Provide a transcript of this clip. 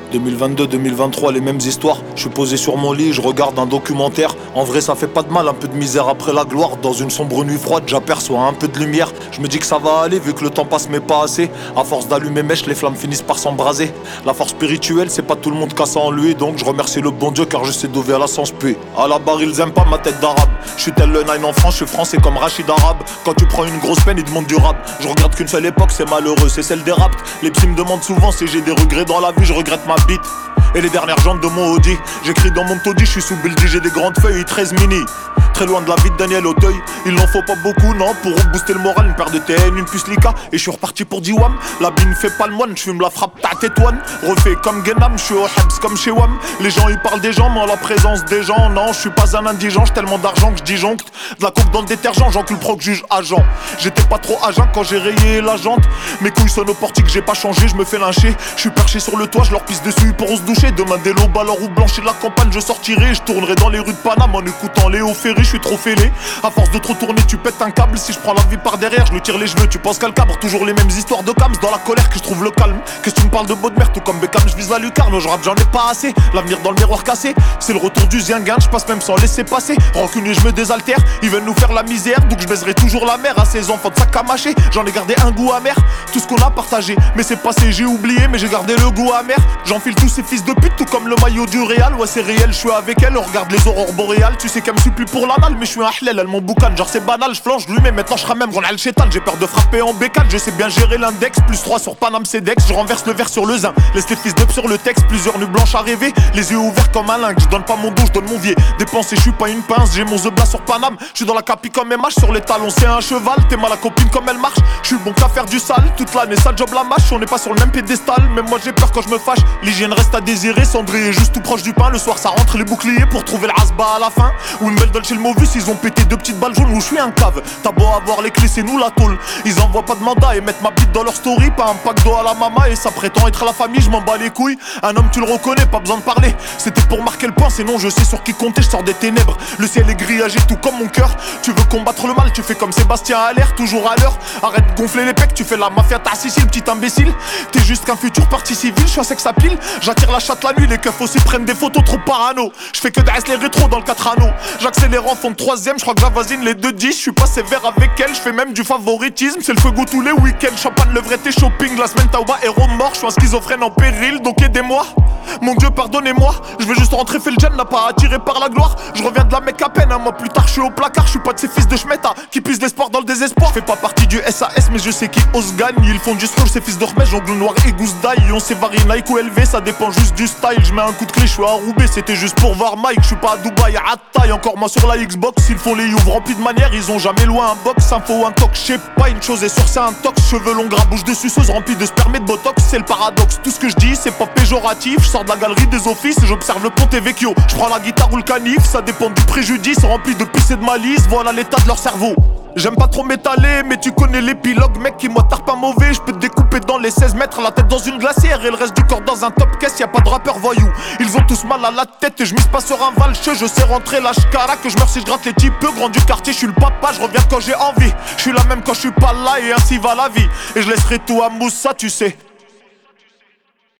2022-2023, les mêmes histoires. Je suis posé sur mon lit, je regarde un documentaire. En vrai, ça fait pas de mal, un peu de misère après la gloire. Dans une sombre nuit froide, j'aperçois un peu de lumière. Je me dis que ça va aller, vu que le temps passe mais pas assez. À force d'allumer mèche, les flammes finissent par s'embraser. La force spirituelle, c'est pas tout le monde qui a ça en lui. Donc je remercie le bon Dieu car je sais d'où à la sens paix. À la barre, ils aiment pas ma tête d'arabe. Je suis tel le nine en France, je suis français comme Rachid Arabe. Quand tu prends une grosse peine, ils demandent du rap. Je regarde qu'une seule époque, c'est malheureux, c'est celle des raps. Les psys me demandent souvent si j'ai des regrets dans la vie, je regrette ma bite et les dernières jantes de mon Audi. J'écris dans mon taudis, je suis sous Bildy, j'ai des grandes feuilles, 13 mini. Très loin de la vie de Daniel Auteuil. Il n'en faut pas beaucoup, non, pour booster le moral. Une paire de TN, une puce Lika. Et je suis reparti pour Diwam. La bine fait pas le moine, je fume la frappe, ta tétoine. Refait comme Guénam, je suis au Hebs comme chez Wam. Les gens ils parlent des gens, mais en la présence des gens, non, je suis pas un indigent, j'ai tellement d'argent que je disjoncte. De la coke dans le détergent, j'encule proc, juge agent. J'étais pas trop agent quand j'ai rayé la jante. Mes couilles sonnent au portique, j'ai pas changé, je me fais lyncher. Je suis perché sur le toit, je leur pisse dessus pour se doucher. Demain des lobes à leur roue blanche et de la campagne, je sortirai. Je tournerai dans les rues de Paname en écoutant Léo Ferré, je suis trop fêlé. À force de trop tourner, tu pètes un câble. Si je prends la vie par derrière, je lui tire les cheveux. Tu penses qu'à le cabre, toujours les mêmes histoires de cams. Dans la colère que je trouve le calme. Qu'est-ce que tu me parles de beau de merde, tout comme Beckham, je vise la lucarne. Je rappe, j'en ai pas assez. L'avenir dans le miroir cassé, c'est le retour du zinguin. Je passe même sans laisser passer. Rancunier, je me désaltère. Ils veulent nous faire la misère, donc je baiserai toujours la mère. À ses enfants de sac à mâcher, j'en ai gardé un goût amer. Tout ce qu'on a partagé, mais c'est passé, j'ai oublié, mais j'ai gardé le goût amer. J'enfile tous ces fils de pute, tout comme le maillot du Real. Ouais, c'est réel, je suis avec elle, on regarde les aurores boréales. Tu sais qu'elle me supplie pour l'anal, mais je suis un hlel, elle m'en boucane. Genre c'est banal, je flanche, je lui mets maintenant je ramène Ron Al-Shetan. J'ai peur de frapper en bécane, je sais bien gérer l'index. Plus 3 sur Paname Cedex, je renverse le verre sur le zin. Laisse les fils d'up sur le texte, plusieurs nuits blanches à rêver. Les yeux ouverts comme un lingue, je donne pas mon dos, je donne mon vier. Dépensé, je suis pas une pince, j'ai mon zebla sur Paname. Je suis dans la capi comme MH, sur les talons c'est un cheval. T'es mal la copine comme elle marche, je suis bon qu'à faire du sale. Toute l'année ça job la mâche, on n'est pas sur le même piédestal. Même moi j'ai peur quand je me fâche, l'hygiène reste à désirer. Cendrier juste tout proche du pain, le soir ça rentre les boucliers pour trouver le rasba à la fin. Ou une belle Dolce le Movus, ils ont pété 2 petites balles jaunes où je suis un cave. T'as beau avoir les clés, c'est nous la tôle. Ils envoient pas de mandat et mettent ma bite dans leur story. Pas un pack d'eau à la mama et ça prétend être la famille, je m'en bats les couilles. Un homme tu le reconnais, pas besoin de parler. C'était pour marquer le point, sinon je sais sur qui compter, je sors des ténèbres. Le ciel est grillagé tout comme mon cœur. Tu veux combattre le mal, tu fais comme Sébastien Allaire, toujours à l'heure. Arrête de gonfler les pecs, tu fais la mafia ta Sicile, petit imbécile. T'es juste qu'un futur parti civil, je suis un sexe à pile. J'attire la chatte la nuit, les keufs aussi prennent des photos trop parano. Je fais que d'as les rétros dans le 4 anneaux. J'accélère en fond de 3ème, je crois que j'avoisine les 2-10. Je suis pas sévère avec elle, je fais même du favoritisme. C'est le feu goût tous les week-ends, champagne, levrette et shopping. La semaine Taouba, héros mort, je suis un schizophrène en péril, donc aidez-moi. Mon Dieu pardonnez-moi, je veux juste rentrer fait le gène, n'a pas attiré par la gloire. Je reviens de la mec à peine, un mois plus tard je suis au placard. Je suis pas de ces fils de schmetta qui pissent l'espoir dans le désespoir. Je fais pas partie du SAS mais je sais qui ose gagne. Ils font du scroll, ces fils de remèche, jongle noir et gousse d'ail. On sait varier Nike ou LV, ça dépend juste du style. Je mets un coup de clé, je suis à Roubaix, c'était juste pour voir Mike. Je suis pas à Dubaï, à taille, encore moi sur la Xbox. Ils font les youves remplis de manières, ils ont jamais loin un box. Info, un toc, je sais pas, une chose est sûre c'est un tox. Cheveux longs, gras, bouche de suceuse remplie de sperme et de botox. C'est le paradoxe, tout ce que je dis c'est pas péjoratif. Je sors de la galerie des offices, j'observe le Ponte Vecchio. Je prends la guitare ou le canif, ça dépend du préjudice. Rempli de pisse et de malice, voilà l'état de leur cerveau. J'aime pas trop m'étaler, mais tu connais l'épilogue. Mec qui m'attarde pas mauvais, je peux te découper dans les 16 mètres. La tête dans une glacière et le reste du corps dans un top caisse. Y'a pas de rappeur voyou, ils ont tous mal à la tête. Et je mise pas sur un valcheux, je sais rentrer la shkara. Que je meurs si je gratte les types grand du quartier. Je suis le papa, je reviens quand j'ai envie. Je suis la même quand je suis pas là et ainsi va la vie. Et je laisserai tout à Moussa, tu sais.